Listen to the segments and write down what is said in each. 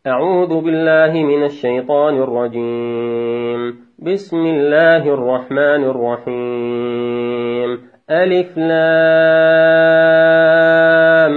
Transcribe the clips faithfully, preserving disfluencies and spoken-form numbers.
أعوذ بالله من الشيطان الرجيم. بسم الله الرحمن الرحيم. ألف لام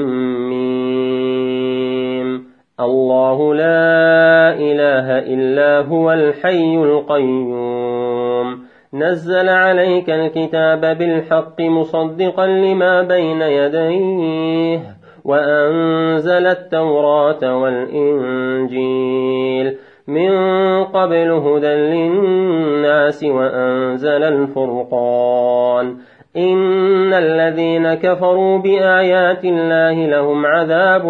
ميم. الله لا إله إلا هو الحي القيوم. نزل عليك الكتاب بالحق مصدقا لما بين يديه وأنزل التوراة والإنجيل من قبل هدى للناس وأنزل الفرقان. إن الذين كفروا بآيات الله لهم عذاب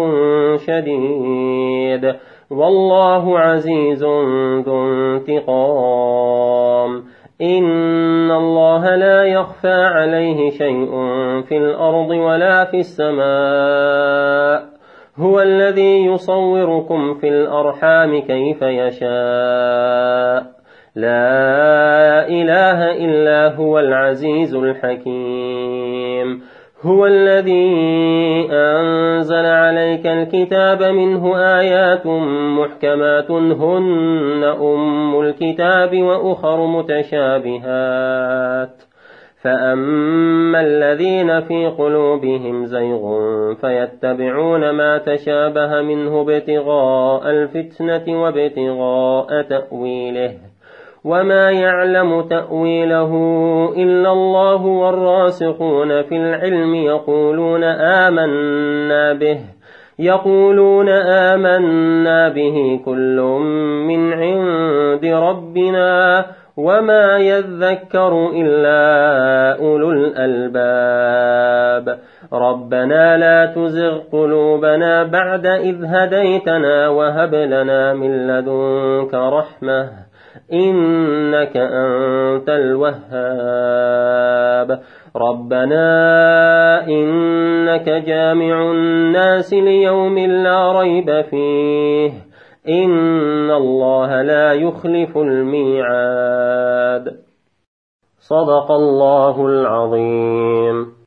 شديد والله عزيز ذو انتقام. إن الله لا يخفى عليه شيء في الأرض ولا في السماء. هو الذي يصوركم في الأرحام كيف يشاء. لا إله إلا هو العزيز الحكيم. هو الذي أنزل عليك الكتاب منه آيات محكمات هن أم الكتاب وأخر متشابهات فأما الذين في قلوبهم زيغ فيتبعون ما تشابه منه ابتغاء الفتنة وابتغاء تأويله وما يعلم تأويله إلا الله والراسخون في العلم يقولون آمنا به يقولون آمنا به كل من عند ربنا وما يذكر إلا أولو الألباب. ربنا لا تزغ قلوبنا بعد إذ هديتنا وهب لنا من لدنك رحمة إنك أنت الوهاب. ربنا إنك جامع الناس ليوم لا ريب فيه إن الله لا يخلف الميعاد. صدق الله العظيم.